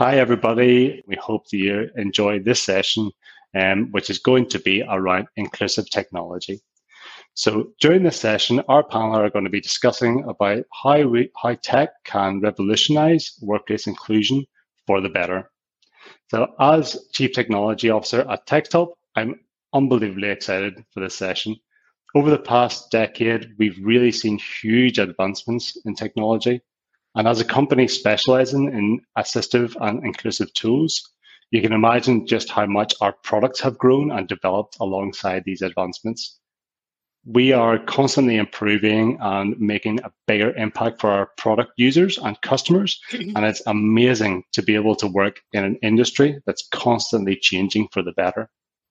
Hi, everybody. We hope that you enjoy this session, which is going to be around inclusive technology. So during this session, our panel are going to be discussing about how tech can revolutionize workplace inclusion for the better. So as Chief Technology Officer at TechTop, I'm unbelievably excited for this session. Over the past decade, we've really seen huge advancements in technology. And as a company specializing in assistive and inclusive tools, you can imagine just how much our products have grown and developed alongside these advancements. We are constantly improving and making a bigger impact for our product users and customers. And it's amazing to be able to work in an industry that's constantly changing for the better.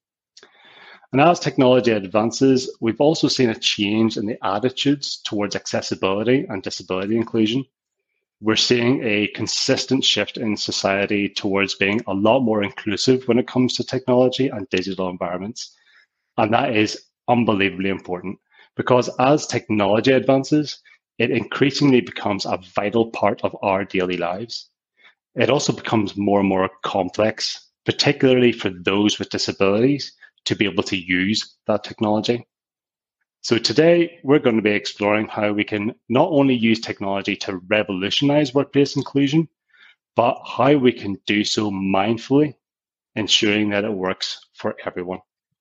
And as technology advances, we've also seen a change in the attitudes towards accessibility and disability inclusion. We're seeing a consistent shift in society towards being a lot more inclusive when it comes to technology and digital environments. And that is unbelievably important because as technology advances, it increasingly becomes a vital part of our daily lives. It also becomes more and more complex, particularly for those with disabilities, to be able to use that technology. So today, we're going to be exploring how we can not only use technology to revolutionize workplace inclusion, but how we can do so mindfully, ensuring that it works for everyone.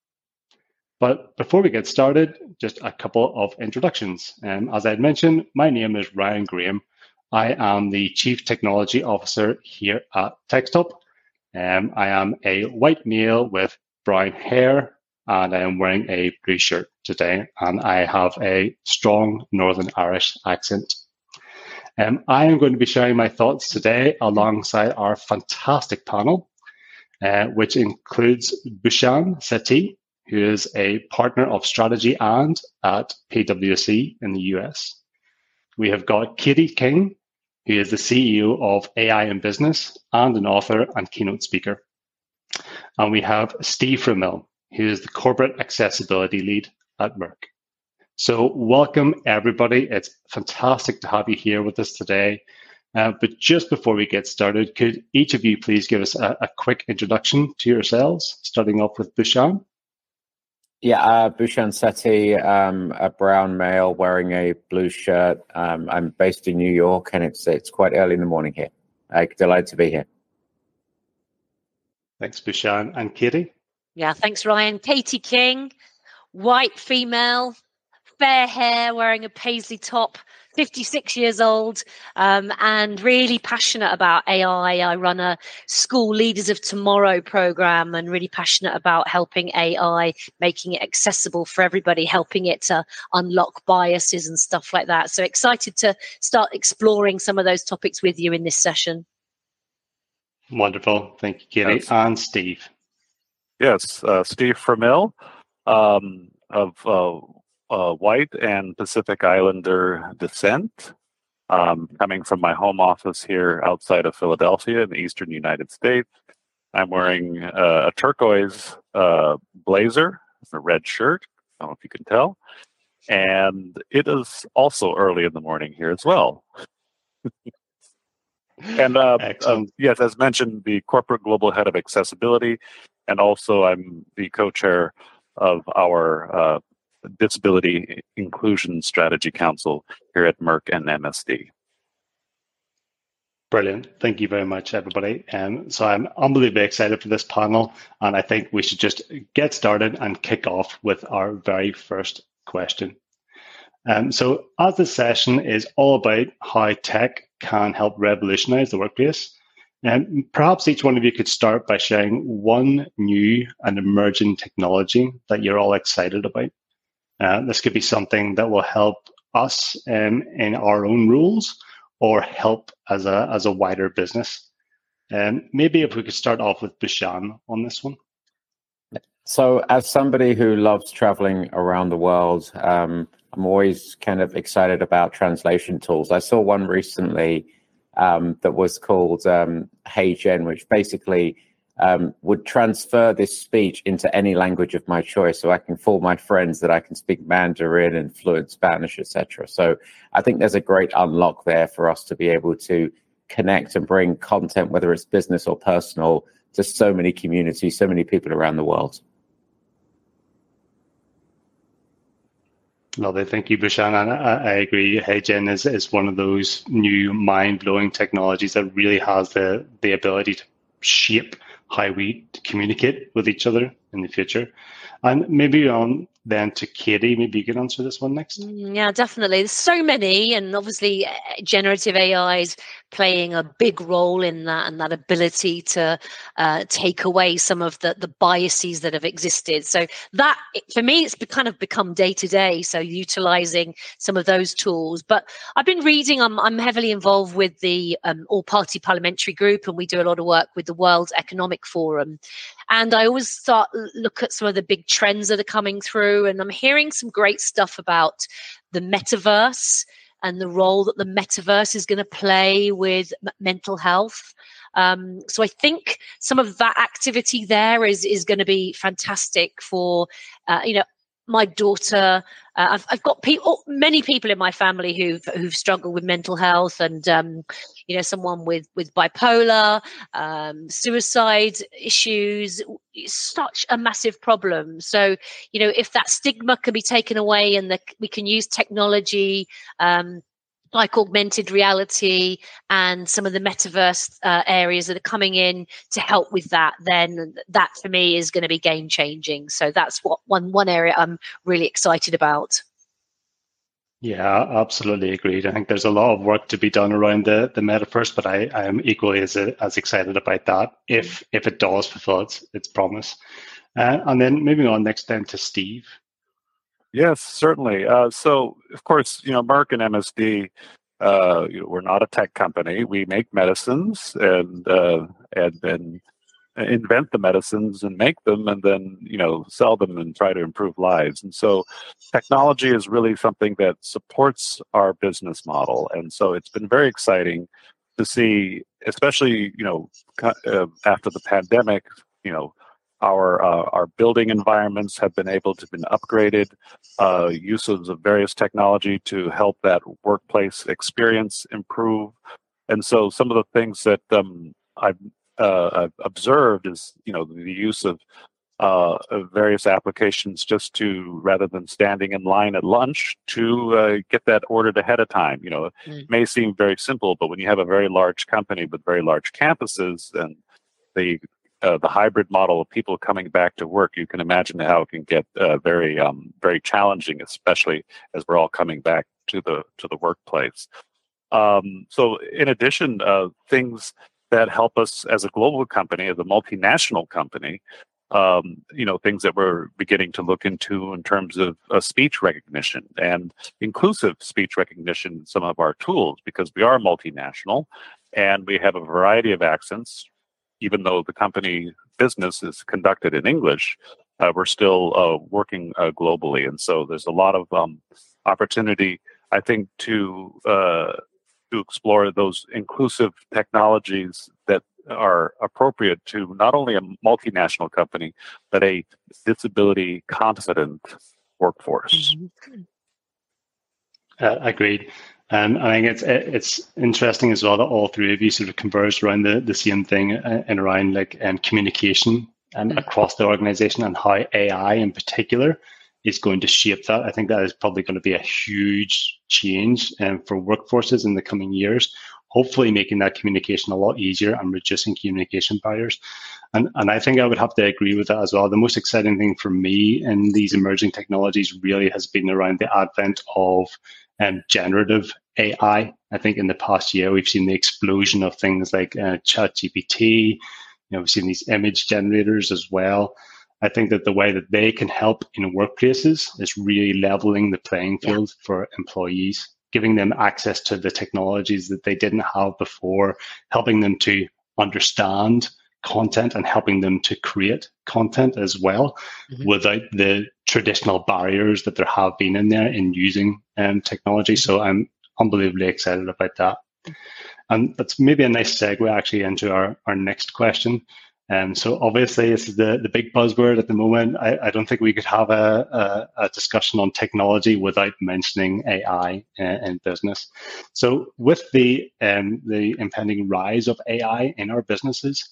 But before we get started, just a couple of introductions. As I had mentioned, my name is Ryan Graham. I am the Chief Technology Officer here at TechTop. I am a white male with brown hair, and I am wearing a blue shirt today, and I have a strong Northern Irish accent. I am going to be sharing my thoughts today alongside our fantastic panel, which includes Bhushan Sethi, who is a partner of strategy and at PwC in the US. We have got Katie King, who is the CEO of AI in Business and an author and keynote speaker. And we have Steve Fromell, who is the corporate accessibility lead at Merck. So welcome, everybody. It's fantastic to have you here with us today. But just before we get started, could each of you please give us a quick introduction to yourselves, starting off with Bhushan? Yeah, Bhushan Sethi, a brown male wearing a blue shirt. I'm based in New York, and it's quite early in the morning here. Delighted to be here. Thanks, Bhushan. And Katie? Yeah, thanks, Ryan. Katie King, white female, fair hair, wearing a paisley top, 56 years old, and really passionate about AI. I run a school Leaders of Tomorrow program and really passionate about helping AI, making it accessible for everybody, helping it to unlock biases and stuff like that. So excited to start exploring some of those topics with you in this session. Wonderful. Thank you, Katie. Yes. And Steve. Yes, Steve Fromell, of white and Pacific Islander descent, coming from my home office here outside of Philadelphia in the eastern United States. I'm wearing a turquoise blazer, a red shirt, I don't know if you can tell, and it is also early in the morning here as well. And yes, as mentioned, the corporate global head of accessibility, and also I'm the co-chair of our Disability Inclusion Strategy Council here at Merck and MSD. Brilliant. Thank you very much, everybody. So I'm unbelievably excited for this panel, and I think we should just get started and kick off with our very first question. So as this session is all about how tech can help revolutionize the workplace, perhaps each one of you could start by sharing one new and emerging technology that you're all excited about. This could be something that will help us in our own roles or help as a wider business. Maybe if we could start off with Bhushan on this one. So as somebody who loves traveling around the world, I'm always kind of excited about translation tools. I saw one recently that was called HeyGen, which basically would transfer this speech into any language of my choice. So I can fool my friends that I can speak Mandarin and fluent Spanish, etc. So I think there's a great unlock there for us to be able to connect and bring content, whether it's business or personal, to so many communities, so many people around the world. Lovely, thank you, Bhushan. And I agree. HeyGen is one of those new mind-blowing technologies that really has the ability to shape how we communicate with each other in the future. And maybe on then to Katie, maybe you can answer this one next. Yeah, definitely. There's so many, and obviously generative AI is playing a big role in that, and that ability to take away some of the biases that have existed. So that, for me, it's kind of become day to day. So utilizing some of those tools. But I've been reading. I'm heavily involved with the All-Party Parliamentary Group, and we do a lot of work with the World Economic Forum. And I always look at some of the big trends that are coming through, and I'm hearing some great stuff about the metaverse and the role that the metaverse is going to play with mental health. So I think some of that activity there is going to be fantastic for, my daughter. I've got many people in my family who've struggled with mental health, and someone with bipolar, suicide issues. It's such a massive problem. So if that stigma can be taken away, and we can use technology, like augmented reality and some of the metaverse areas that are coming in to help with that, then that for me is going to be game changing. So that's what one area I'm really excited about. Yeah, absolutely agreed. I think there's a lot of work to be done around the metaverse, but I am equally as excited about that if it does fulfill its promise. And then moving on next then to Steve. Yes, certainly. So, of course, Merck and MSD, we're not a tech company. We make medicines and then invent the medicines and make them, and then sell them and try to improve lives. And so, technology is really something that supports our business model. And so, it's been very exciting to see, especially after the pandemic, our building environments have been able to be upgraded, uses of various technology to help that workplace experience improve. And so some of the things that I've observed is, the use of various applications just to, rather than standing in line at lunch, to get that ordered ahead of time. It may seem very simple, but when you have a very large company with very large campuses and the hybrid model of people coming back to work, you can imagine how it can get very challenging, especially as we're all coming back to the workplace. So, in addition, things that help us as a global company, as a multinational company, things that we're beginning to look into in terms of speech recognition and inclusive speech recognition in some of our tools, because we are multinational and we have a variety of accents. Even though the company business is conducted in English, we're still working globally. And so there's a lot of opportunity, I think, to explore those inclusive technologies that are appropriate to not only a multinational company, but a disability confident workforce. Agreed. I think it's interesting as well that all three of you sort of converged around the same thing and around communication across the organization, and how AI in particular is going to shape that. I think that is probably going to be a huge change for workforces in the coming years, hopefully making that communication a lot easier and reducing communication barriers. And I think I would have to agree with that as well. The most exciting thing for me in these emerging technologies really has been around the advent of generative AI. I think in the past year, we've seen the explosion of things like ChatGPT. We've seen these image generators as well. I think that the way that they can help in workplaces is really leveling the playing field for employees, giving them access to the technologies that they didn't have before, helping them to understand content and helping them to create content as well, without the traditional barriers that there have been in there in using technology. So I'm unbelievably excited about that. And that's maybe a nice segue actually into our next question. So obviously, this is the big buzzword at the moment. I don't think we could have a discussion on technology without mentioning AI in business. So with the impending rise of AI in our businesses,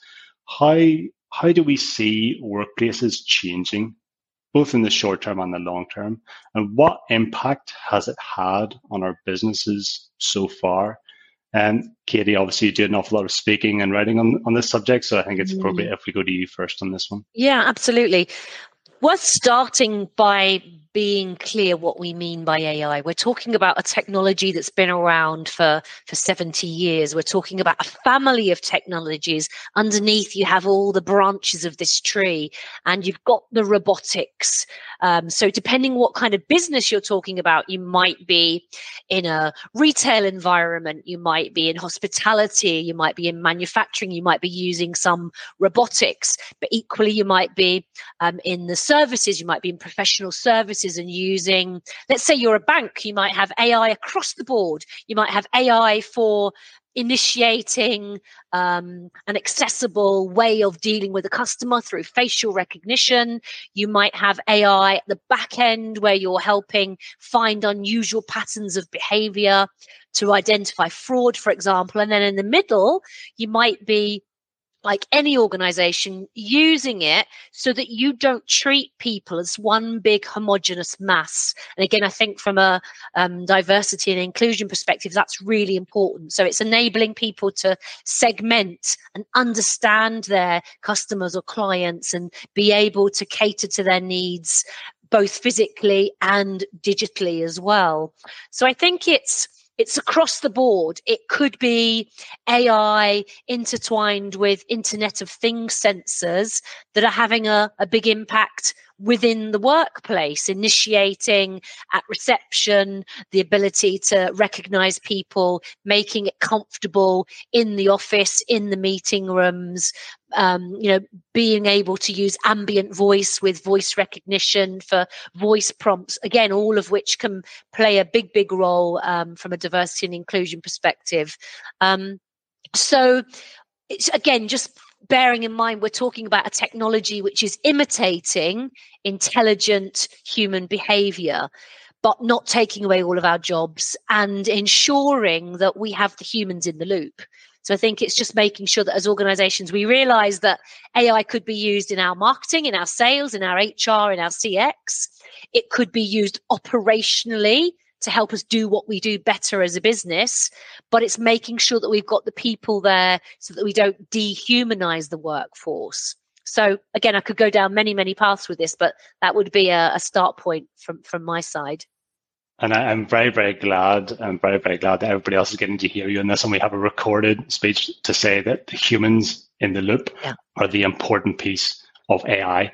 how do we see workplaces changing, both in the short term and the long term? And what impact has it had on our businesses so far? And Katie, obviously, you do an awful lot of speaking and writing on this subject, so I think it's appropriate if we go to you first on this one. Yeah, absolutely. Worth starting by being clear what we mean by AI. We're talking about a technology that's been around for 70 years. We're talking about a family of technologies. Underneath, you have all the branches of this tree, and you've got the robotics. So depending what kind of business you're talking about, you might be in a retail environment, you might be in hospitality, you might be in manufacturing, you might be using some robotics, but equally you might be in the services, you might be in professional services and using, let's say you're a bank, you might have AI across the board. You might have AI for initiating an accessible way of dealing with a customer through facial recognition. You might have AI at the back end where you're helping find unusual patterns of behavior to identify fraud, for example. And then in the middle, you might be, like any organization, using it so that you don't treat people as one big homogenous mass. And again, I think from a diversity and inclusion perspective, that's really important. So it's enabling people to segment and understand their customers or clients and be able to cater to their needs, both physically and digitally as well. So I think it's across the board. It could be AI intertwined with Internet of Things sensors that are having a big impact within the workplace, initiating at reception, the ability to recognize people, making it comfortable in the office, in the meeting rooms, being able to use ambient voice with voice recognition for voice prompts, again, all of which can play a big role from a diversity and inclusion perspective. So it's, again, just bearing in mind, we're talking about a technology which is imitating intelligent human behavior, but not taking away all of our jobs and ensuring that we have the humans in the loop. So I think it's just making sure that as organizations, we realize that AI could be used in our marketing, in our sales, in our HR, in our CX. It could be used operationally to help us do what we do better as a business, but it's making sure that we've got the people there so that we don't dehumanize the workforce. So again, I could go down many paths with this, but that would be a start point from my side. And I'm very glad that everybody else is getting to hear you on this, and we have a recorded speech to say that the humans in the loop are the important piece of AI.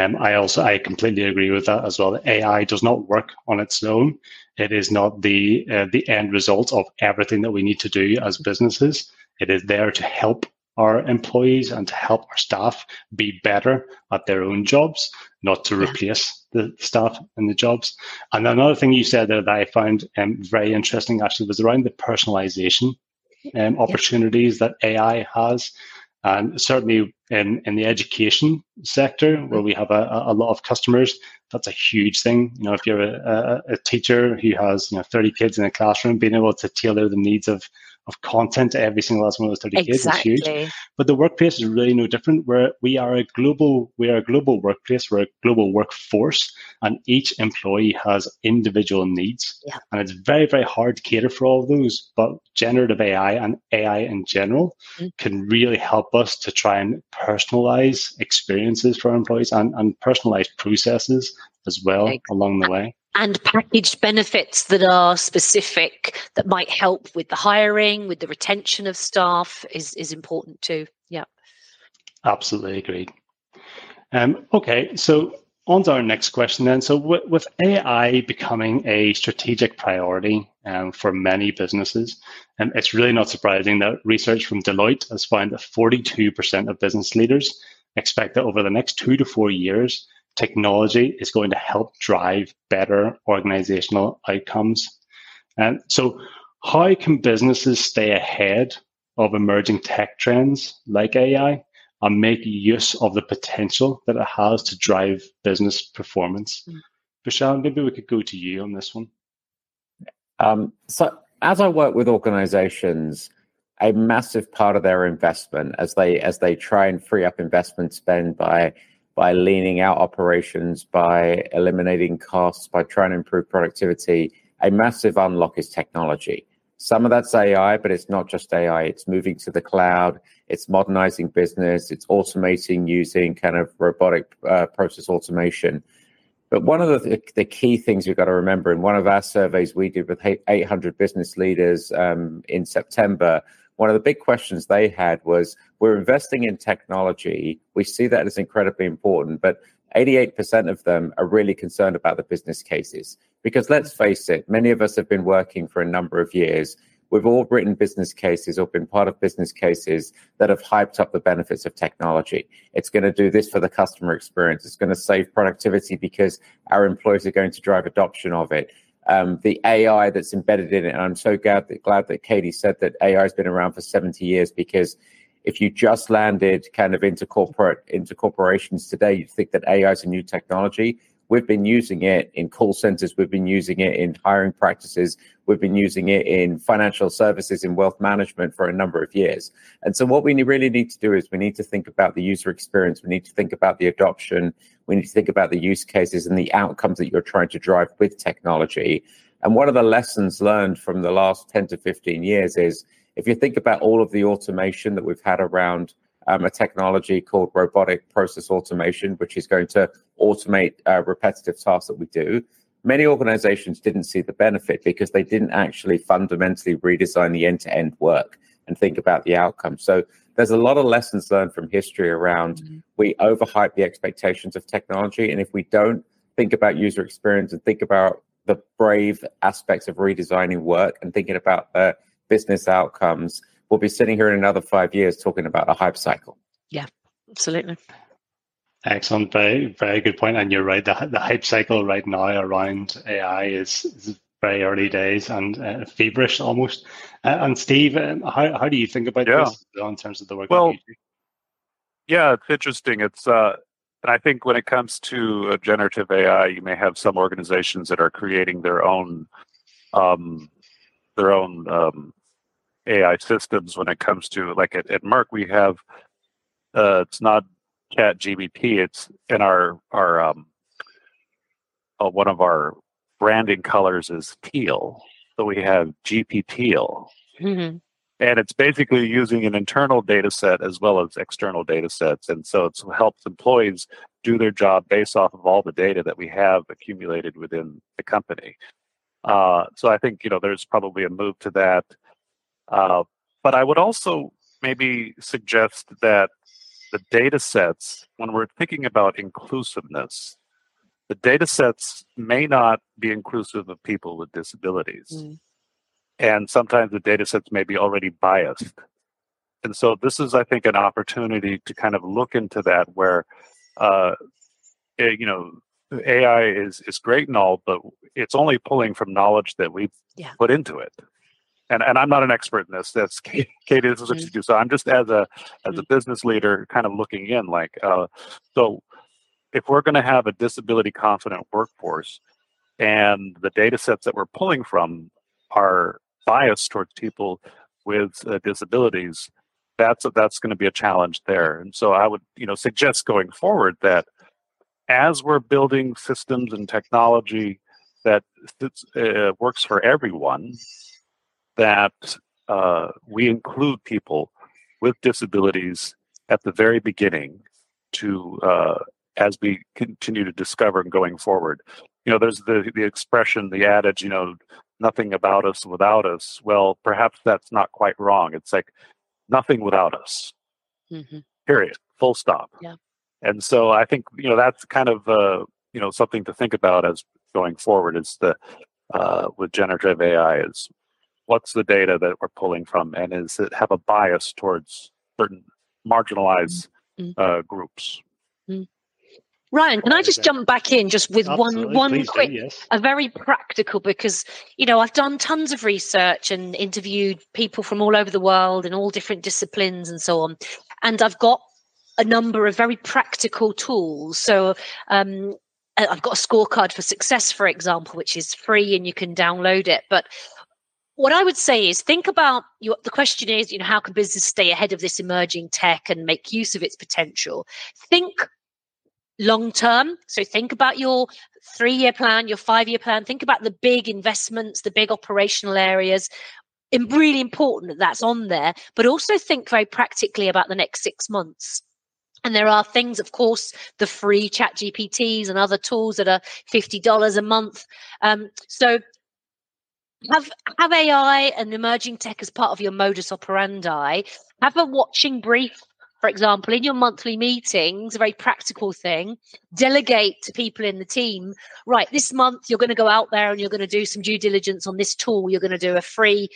I completely agree with that as well. AI does not work on its own. It is not the end result of everything that we need to do as businesses. It is there to help our employees and to help our staff be better at their own jobs, not to replace the staff in the jobs. And another thing you said there that I found very interesting actually was around the personalization opportunities that AI has. And certainly in the education sector, where we have a lot of customers, that's a huge thing. If you're a teacher who has 30 kids in a classroom, being able to tailor the needs of content to every single last one of those 30 kids is huge. But the workplace is really no different. We are a global workplace, we're a global workforce, and each employee has individual needs. And it's very hard to cater for all of those. But generative AI and AI in general can really help us to try and personalize experiences for our employees and personalize processes as well along the way. And packaged benefits that are specific, that might help with the hiring, with the retention of staff is important too. Yeah. Absolutely agreed. Okay, so on to our next question then. So with AI becoming a strategic priority for many businesses, it's really not surprising that research from Deloitte has found that 42% of business leaders expect that over the next 2 to 4 years, technology is going to help drive better organizational outcomes. And so how can businesses stay ahead of emerging tech trends like AI? and make use of the potential that it has to drive business performance. Bashar, maybe we could go to you on this one. So as I work with organizations, a massive part of their investment as they try and free up investment spend by leaning out operations, by eliminating costs, by trying to improve productivity, a massive unlock is technology. Some of that's AI, but it's not just AI. It's moving to the cloud. It's modernizing business. It's automating using kind of robotic process automation. But one of the key things you've got to remember, in one of our surveys we did with 800 business leaders in September, one of the big questions they had was, we're investing in technology. We see that as incredibly important, but 88% of them are really concerned about the business cases. Because let's face it, many of us have been working for a number of years. We've all written business cases or been part of business cases that have hyped up the benefits of technology. It's going to do this for the customer experience. It's going to save productivity because our employees are going to drive adoption of it. The AI that's embedded in it, and I'm so glad that Katie said that AI has been around for 70 years, because if you just landed kind of into corporations today, you'd think that AI is a new technology. We've been using it in call centers. We've been using it in hiring practices. We've been using it in financial services, in wealth management for a number of years. And so what we really need to do is we need to think about the user experience. We need to think about the adoption. We need to think about the use cases and the outcomes that you're trying to drive with technology. And one of the lessons learned from the last 10 to 15 years is, if you think about all of the automation that we've had around a technology called robotic process automation, which is going to automate repetitive tasks that we do, many organizations didn't see the benefit because they didn't actually fundamentally redesign the end-to-end work and think about the outcome. So there's a lot of lessons learned from history around we overhype the expectations of technology. And if we don't think about user experience and think about the brave aspects of redesigning work and thinking about the business outcomes, we'll be sitting here in another 5 years talking about a hype cycle. Yeah, absolutely. Excellent. Very, very good point. And you're right. The hype cycle right now around AI is very early days and feverish almost. And Steve, how do you think about this in terms of the work that you do? Yeah, it's interesting. It's and I think when it comes to generative AI, you may have some organizations that are creating their own AI systems. When it comes to, like at Merck, we have it's not ChatGPT. It's in our one of our branding colors is teal, so we have GPTeal, and it's basically using an internal data set as well as external data sets, and so it helps employees do their job based off of all the data that we have accumulated within the company. So I think there's probably a move to that. But I would also maybe suggest that the data sets, when we're thinking about inclusiveness, the data sets may not be inclusive of people with disabilities. And sometimes the data sets may be already biased. And so this is, I think, an opportunity to kind of look into that, where, AI is great and all, but it's only pulling from knowledge that we've put into it. And I'm not an expert in this. That's Katie. This is what you do. So I'm just as a business leader, kind of looking in. So if we're going to have a disability confident workforce, and the data sets that we're pulling from are biased towards people with disabilities, that's going to be a challenge there. And so I would suggest going forward that as we're building systems and technology that works for everyone, that we include people with disabilities at the very beginning to as we continue to discover and going forward. There's the expression, the adage, nothing about us without us. Well, perhaps that's not quite wrong. It's like nothing without us. Period. Full stop. Yeah. And so I think that's kind of something to think about as going forward. Is with generative AI is, what's the data that we're pulling from, and is it have a bias towards certain marginalized groups? Ryan, can I just jump back in just with one quick, a very practical, because, I've done tons of research and interviewed people from all over the world in all different disciplines and so on. And I've got a number of very practical tools. So I've got a scorecard for success, for example, which is free and you can download it. But what I would say is think about the question is, how can business stay ahead of this emerging tech and make use of its potential? Think long term. So think about your 3-year plan, your 5-year plan. Think about the big investments, the big operational areas. And really important that that's on there, but also think very practically about the next 6 months. And there are things, of course, the free ChatGPTs and other tools that are $50 a month. So have AI and emerging tech as part of your modus operandi. Have a watching brief, for example, in your monthly meetings, a very practical thing. Delegate to people in the team, right, this month you're going to go out there and you're going to do some due diligence on this tool. You're going to do a free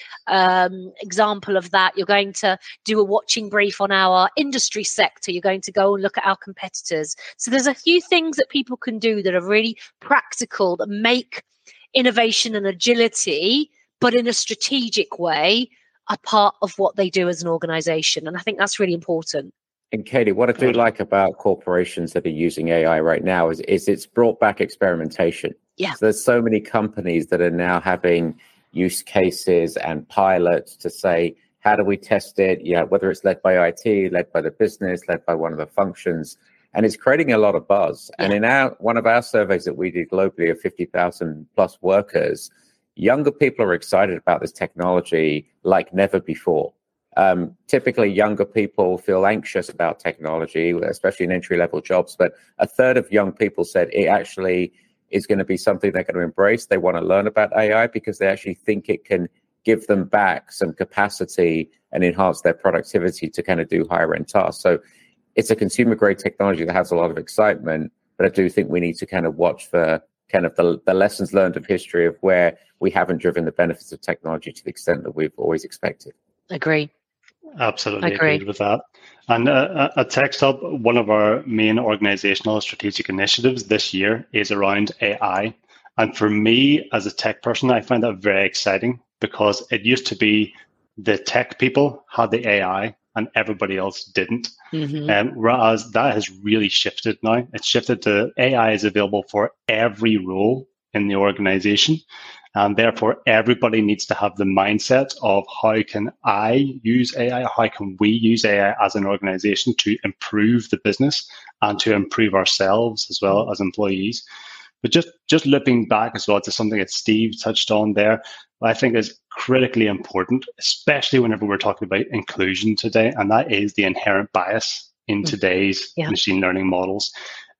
example of that. You're going to do a watching brief on our industry sector. You're going to go and look at our competitors. So there's a few things that people can do that are really practical, that make innovation and agility, but in a strategic way, a part of what they do as an organization. And I think that's really important. And Katie, what I do like about corporations that are using AI right now is it's brought back experimentation. Yeah. So there's so many companies that are now having use cases and pilots to say, how do we test it? Whether it's led by IT, led by the business, led by one of the functions. And it's creating a lot of buzz. Yeah. And in one of our surveys that we did globally of 50,000 plus workers, younger people are excited about this technology like never before. Typically, younger people feel anxious about technology, especially in entry-level jobs. But a third of young people said it actually is going to be something they're going to embrace. They want to learn about AI because they actually think it can give them back some capacity and enhance their productivity to kind of do higher-end tasks. So it's a consumer-grade technology that has a lot of excitement, but I do think we need to kind of watch for kind of the lessons learned of history of where we haven't driven the benefits of technology to the extent that we've always expected. Agree. Absolutely agreed with that. And at TechStop, one of our main organizational strategic initiatives this year is around AI. And for me, as a tech person, I find that very exciting because it used to be the tech people had the AI and everybody else didn't. Mm-hmm. Whereas that has really shifted now. It's shifted to AI is available for every role in the organization. And therefore, everybody needs to have the mindset of how can I use AI? How can we use AI as an organization to improve the business and to improve ourselves as well as employees? But just looking back as well to something that Steve touched on there, I think is critically important, especially whenever we're talking about inclusion today, and that is the inherent bias in today's machine learning models.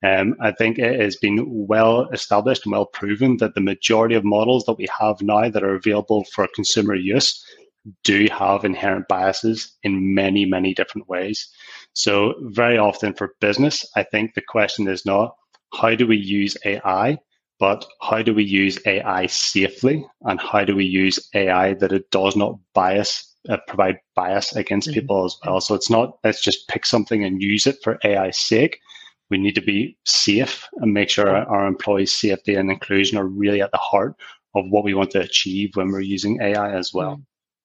I think it has been well established and well proven that the majority of models that we have now that are available for consumer use do have inherent biases in many, many different ways. So very often for business, I think the question is not how do we use AI, but how do we use AI safely, and how do we use AI that it does not provide bias against people as well. So it's not, let's just pick something and use it for AI's sake. We need to be safe and make sure our employees' safety and inclusion are really at the heart of what we want to achieve when we're using AI as well.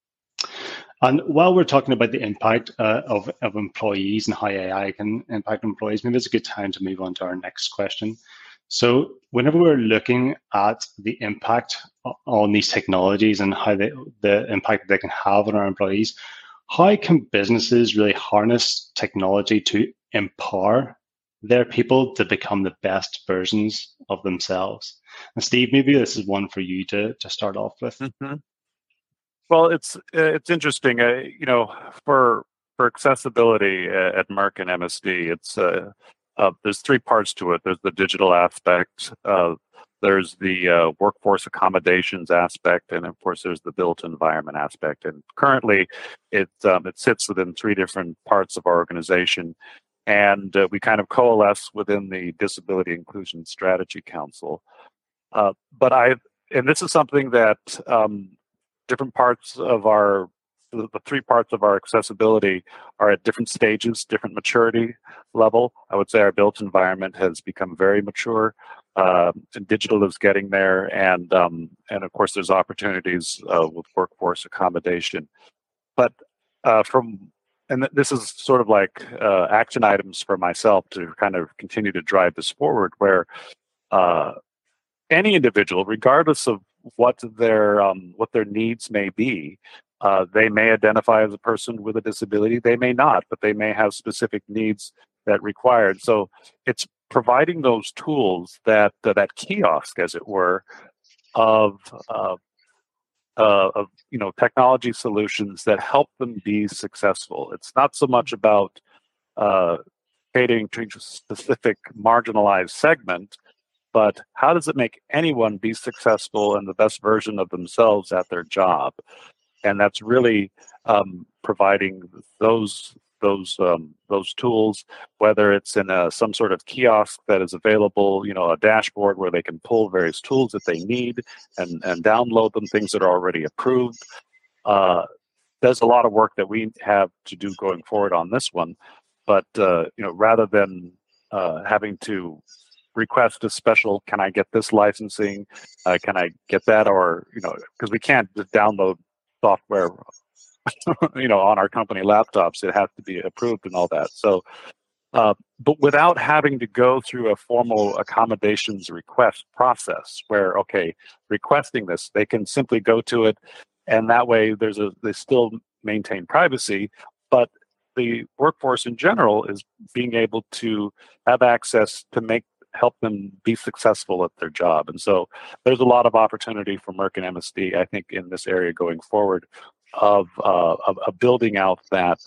And while we're talking about the impact of employees and how AI can impact employees, maybe it's a good time to move on to our next question. So whenever we're looking at the impact on these technologies and how the impact they can have on our employees, how can businesses really harness technology to empower their people to become the best versions of themselves? And Steve, maybe this is one for you to start off with. Mm-hmm. Well, it's interesting, for accessibility at Merck and MSD, it's there's 3 parts to it. There's the digital aspect, there's the workforce accommodations aspect, and of course there's the built environment aspect. And currently, it sits within 3 different parts of our organization, and we kind of coalesce within the Disability Inclusion Strategy Council. And this is something that different parts of the 3 parts of our accessibility are at different stages, different maturity level. I would say our built environment has become very mature, and digital is getting there, and of course there's opportunities with workforce accommodation. But from and this is sort of like action items for myself to kind of continue to drive this forward, where any individual, regardless of what their needs may be, they may identify as a person with a disability, they may not, but they may have specific needs that required. So it's providing those tools, that kiosk, as it were, of technology solutions that help them be successful. It's not so much about catering to a specific marginalized segment, but how does it make anyone be successful and the best version of themselves at their job? And that's really providing those tools, whether it's in some sort of kiosk that is available, a dashboard where they can pull various tools that they need and download them, things that are already approved. There's a lot of work that we have to do going forward on this one, but rather than having to request a special, can I get this licensing? Can I get that? Or, because we can't just download software, on our company laptops. It has to be approved and all that. So, but without having to go through a formal accommodations request process where, okay, requesting this, they can simply go to it. And that way they still maintain privacy, but the workforce in general is being able to have access to help them be successful at their job. And so there's a lot of opportunity for Merck and MSD, I think, in this area going forward of building out that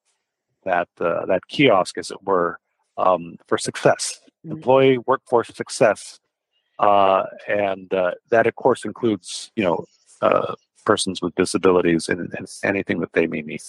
kiosk, as it were, for success, employee workforce success. And that, of course, includes, persons with disabilities and anything that they may need.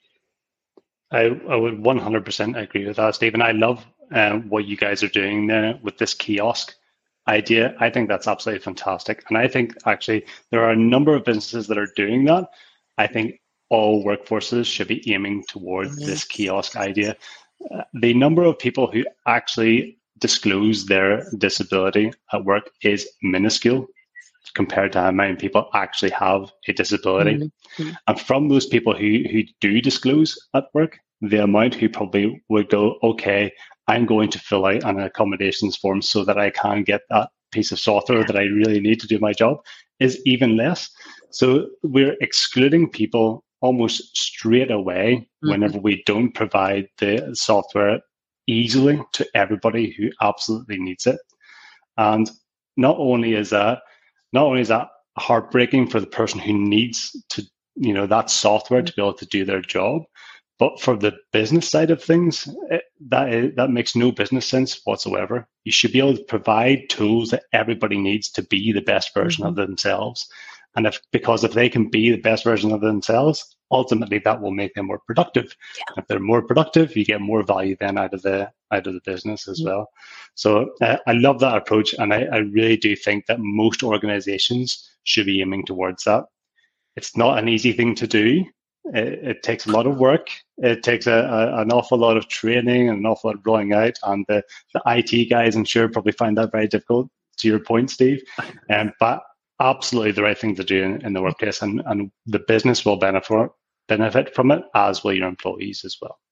I would 100% agree with that, Stephen. I love what you guys are doing there with this kiosk idea. I think that's absolutely fantastic. And I think actually there are a number of businesses that are doing that. I think all workforces should be aiming towards this kiosk idea. The number of people who actually disclose their disability at work is minuscule compared to how many people actually have a disability. And from those people who do disclose at work, the amount who probably would go, okay, I'm going to fill out an accommodations form so that I can get that piece of software that I really need to do my job, is even less. So we're excluding people almost straight away whenever we don't provide the software easily to everybody who absolutely needs it. And not only is that heartbreaking for the person who needs to, that software to be able to do their job, but for the business side of things, that makes no business sense whatsoever. You should be able to provide tools that everybody needs to be the best version of themselves. And because if they can be the best version of themselves, ultimately that will make them more productive. Yeah. If they're more productive, you get more value then out of the business as well. So I love that approach, and I really do think that most organizations should be aiming towards that. It's not an easy thing to do. It takes a lot of work. It takes an awful lot of training and an awful lot of rolling out. And the IT guys, I'm sure, probably find that very difficult, to your point, Steve. But absolutely the right thing to do in the workplace, and the business will benefit from it, as will your employees as well.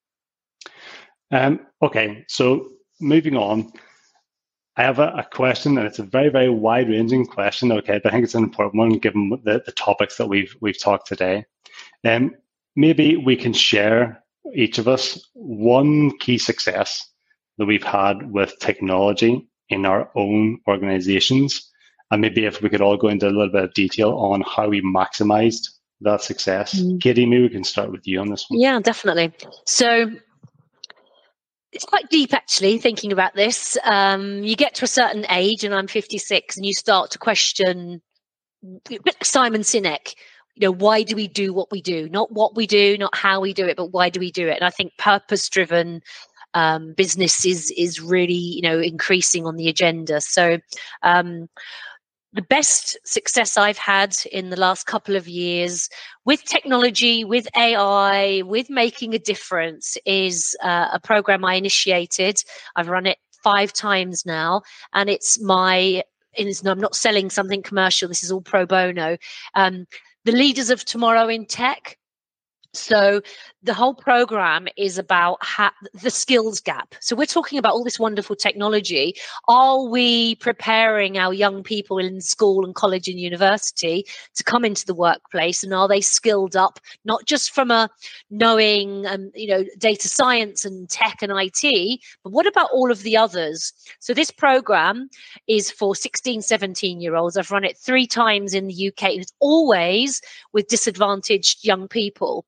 Okay, so moving on. I have a question, and it's a very, very wide-ranging question, okay, but I think it's an important one given the topics that we've talked today. Maybe we can share, each of us, one key success that we've had with technology in our own organizations, and maybe if we could all go into a little bit of detail on how we maximized that success. Katie, maybe we can start with you on this one. Yeah, definitely. So it's quite deep, actually, thinking about this. You get to a certain age, and I'm 56, and you start to question, a bit like Simon Sinek, why do we do what we do? Not what we do, not how we do it, but why do we do it? And I think purpose-driven business is really, increasing on the agenda. So the best success I've had in the last couple of years with technology, with AI, with making a difference is a program I initiated. I've run it 5 times now, and I'm not selling something commercial. This is all pro bono. The Leaders of Tomorrow in Tech. So the whole program is about the skills gap. So we're talking about all this wonderful technology. Are we preparing our young people in school and college and university to come into the workplace? And are they skilled up, not just from a knowing, data science and tech and IT, but what about all of the others? So this program is for 16, 17-year-olds. I've run it 3 times in the UK. It's always with disadvantaged young people.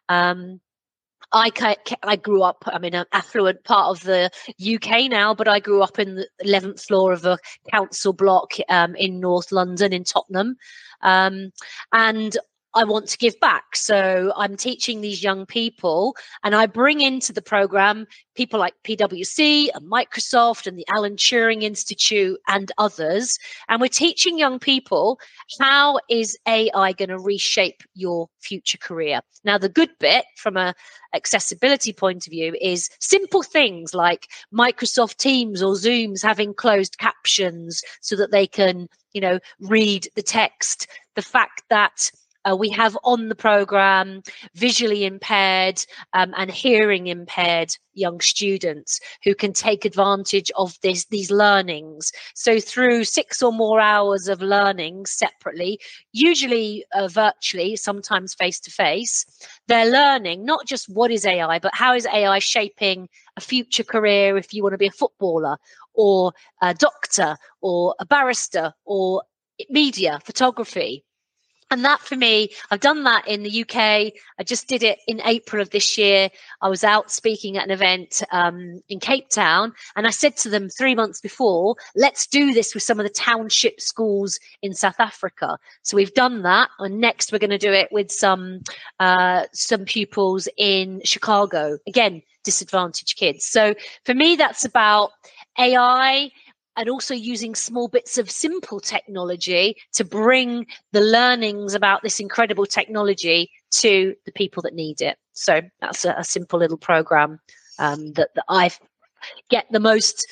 I grew up, I'm in an affluent part of the UK now, but I grew up in the 11th floor of a council block in North London, in Tottenham. And I want to give back. So I'm teaching these young people, and I bring into the program people like PwC and Microsoft and the Alan Turing Institute and others. And we're teaching young people, how is AI going to reshape your future career? Now, the good bit from a accessibility point of view is simple things like Microsoft Teams or Zooms having closed captions so that they can, read the text. The fact that we have on the program visually impaired and hearing impaired young students who can take advantage of these learnings. So through 6 or more hours of learning separately, usually virtually, sometimes face-to-face, they're learning not just what is AI, but how is AI shaping a future career if you want to be a footballer or a doctor or a barrister or media, photography. And that for me, I've done that in the UK. I just did it in April of this year. I was out speaking at an event in Cape Town, and I said to them 3 months before, let's do this with some of the township schools in South Africa. So we've done that, and next we're going to do it with some pupils in Chicago. Again, disadvantaged kids. So for me, that's about AI and also using small bits of simple technology to bring the learnings about this incredible technology to the people that need it. So that's a simple little program that I get the most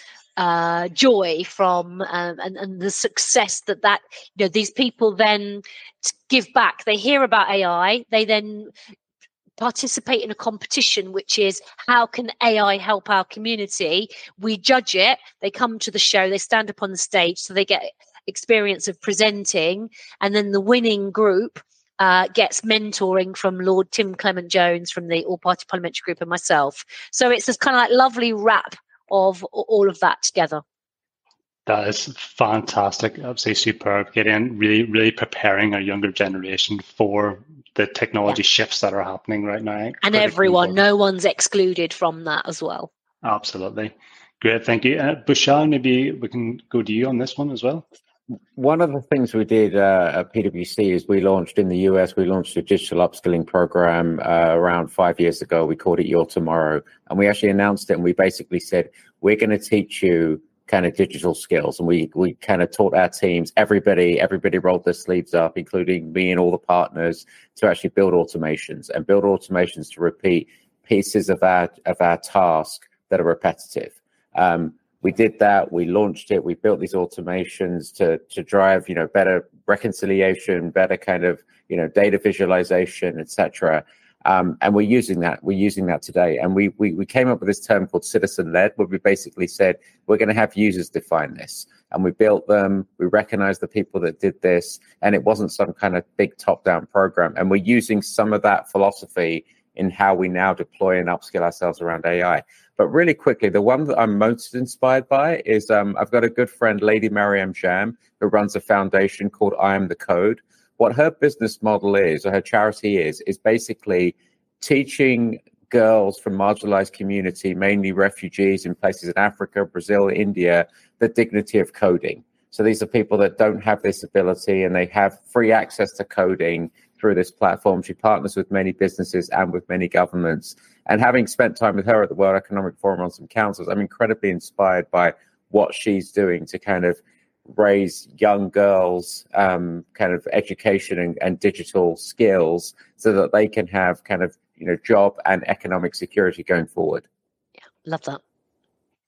joy from, and the success that these people then give back. They hear about AI, they then participate in a competition, which is how can AI help our community? We judge it. They come to the show, they stand up on the stage, so they get experience of presenting, and then the winning group gets mentoring from Lord Tim Clement Jones from the All Party Parliamentary Group and myself. So it's this kind of like lovely wrap of all of that together. That is fantastic. Absolutely superb. Getting really preparing our younger generation for the technology shifts that are happening right now. And everyone, no one's excluded from that as well. Absolutely. Great, thank you. Bhushan, maybe we can go to you on this one as well. One of the things we did at PwC is we launched in the US, we launched a digital upskilling program around 5 years ago. We called it Your Tomorrow. And we actually announced it, and we basically said, we're going to teach you kind of digital skills. And we kind of taught our teams, everybody rolled their sleeves up, including me and all the partners, to actually build automations to repeat pieces of our task that are repetitive. We did that. We launched it. We built these automations to drive, better reconciliation, better kind of, data visualization, etc. And we're using that. We're using that today. And we came up with this term called citizen-led, where we basically said, we're going to have users define this. And we built them. We recognized the people that did this. And it wasn't some kind of big top-down program. And we're using some of that philosophy in how we now deploy and upskill ourselves around AI. But really quickly, the one that I'm most inspired by is I've got a good friend, Lady Mariam Jam, who runs a foundation called I Am the Code. What her business model is, or her charity is basically teaching girls from marginalized community, mainly refugees in places in Africa, Brazil, India, the dignity of coding. So these are people that don't have this ability, and they have free access to coding through this platform. She partners with many businesses and with many governments. And having spent time with her at the World Economic Forum on some councils, I'm incredibly inspired by what she's doing to kind of raise young girls' kind of education and digital skills so that they can have kind of, job and economic security going forward. Yeah, love that.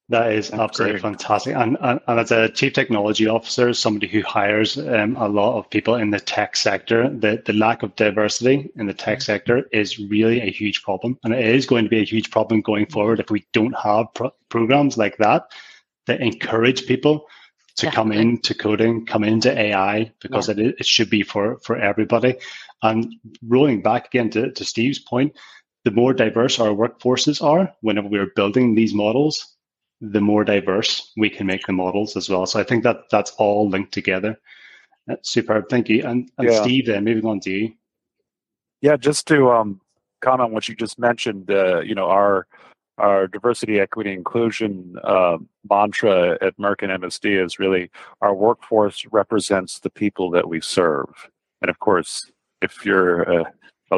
That is That's absolutely great. fantastic. And as a chief technology officer, somebody who hires a lot of people in the tech sector, the lack of diversity in the tech sector is really a huge problem. And it is going to be a huge problem going forward if we don't have programs like that encourage people to come into coding, come into AI, because it should be for everybody. And rolling back again to Steve's point, the more diverse our workforces are, whenever we're building these models, the more diverse we can make the models as well. So I think that's all linked together. That's superb. Thank you. And Steve, then moving on to you. Yeah, just to comment on what you just mentioned, our diversity, equity, inclusion mantra at Merck and MSD is really our workforce represents the people that we serve. And of course, if you're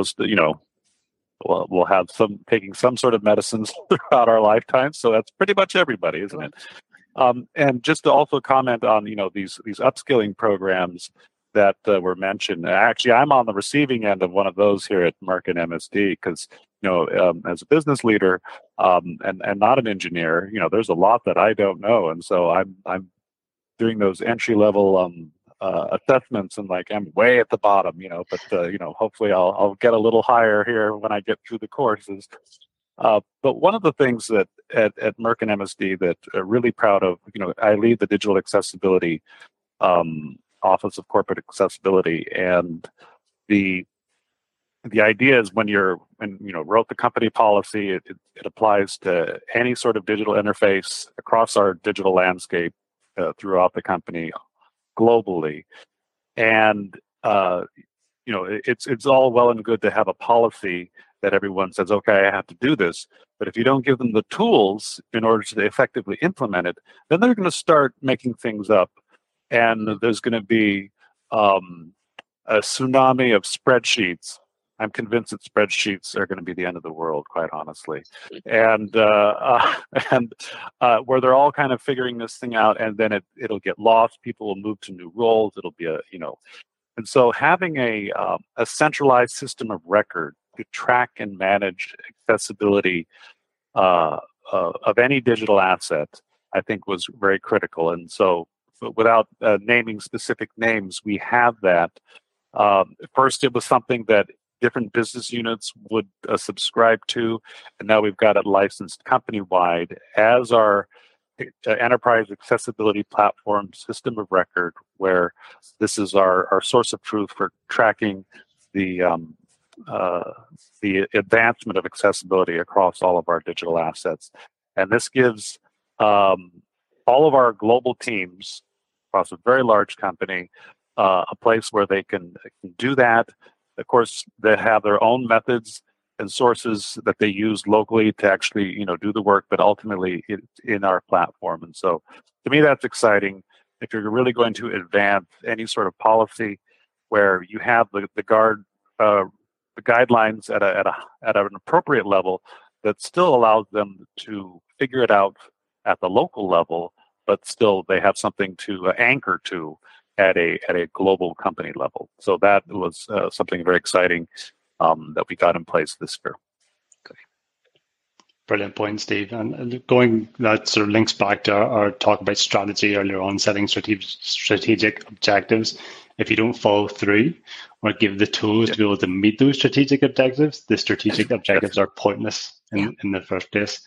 we'll have taking some sort of medicines throughout our lifetime, so that's pretty much everybody, isn't it? And just to also comment on these upskilling programs that were mentioned. Actually, I'm on the receiving end of one of those here at Merck and MSD because as a business leader and not an engineer, there's a lot that I don't know, and so I'm doing those entry level assessments, and I'm way at the bottom, but hopefully I'll get a little higher here when I get through the courses. But one of the things that at Merck and MSD that really proud of, I lead the digital accessibility Office of Corporate Accessibility, and the idea is when you wrote the company policy, it applies to any sort of digital interface across our digital landscape throughout the company globally. And it's all well and good to have a policy that everyone says, okay, I have to do this. But if you don't give them the tools in order to effectively implement it, then they're going to start making things up. And there's going to be a tsunami of spreadsheets. I'm convinced that spreadsheets are going to be the end of the world, quite honestly. And where they're all kind of figuring this thing out, and then it'll get lost. People will move to new roles. It'll be and so having a centralized system of record to track and manage accessibility of any digital asset, I think was very critical. And so, without naming specific names, we have that. First, it was something that different business units would subscribe to, and now we've got it licensed company-wide as our enterprise accessibility platform system of record, where this is our source of truth for tracking the advancement of accessibility across all of our digital assets. And this gives all of our global teams across a very large company a place where they can do that. Of course, they have their own methods and sources that they use locally to actually, do the work, but ultimately in our platform. And so, to me, that's exciting. If you're really going to advance any sort of policy where you have the guidelines at an appropriate level that still allows them to figure it out at the local level, but still they have something to anchor to at a global company level. So that was something very exciting that we got in place this year. Brilliant point, Steve. And that sort of links back to our talk about strategy earlier on, setting strategic objectives. If you don't follow through or give the tools to be able to meet those strategic objectives, the strategic objectives are pointless in the first place.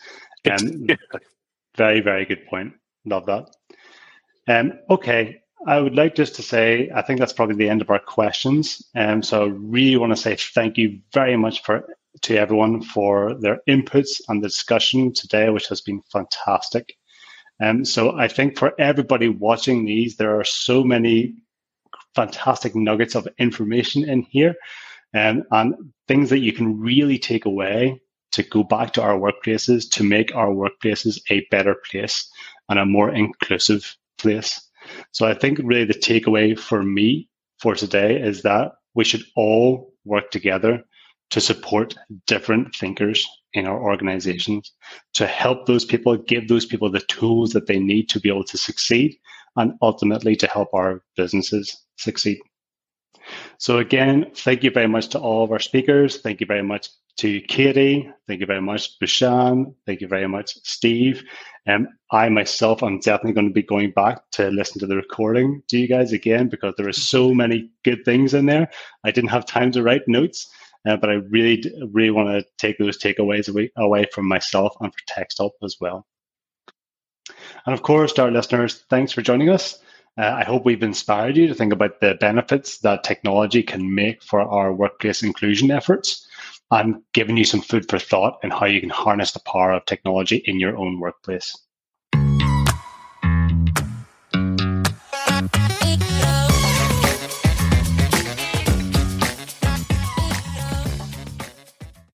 Very, very good point. Love that. Okay. I would like just to say, I think that's probably the end of our questions. So I really want to say thank you very much to everyone for their inputs and the discussion today, which has been fantastic. So I think for everybody watching these, there are so many fantastic nuggets of information in here and things that you can really take away to go back to our workplaces, to make our workplaces a better place and a more inclusive place. So I think really the takeaway for me for today is that we should all work together to support different thinkers in our organizations, to help those people, give those people the tools that they need to be able to succeed, and ultimately to help our businesses succeed. So again, thank you very much to all of our speakers. Thank you very much to Katie. Thank you very much, Bushan. Thank you very much, Steve. I myself, I'm definitely going to be going back to listen to the recording to you guys again, because there are so many good things in there. I didn't have time to write notes, but I really want to take those takeaways away from myself and for TechStop as well. And of course, to our listeners, thanks for joining us. I hope we've inspired you to think about the benefits that technology can make for our workplace inclusion efforts, and given you some food for thought on how you can harness the power of technology in your own workplace.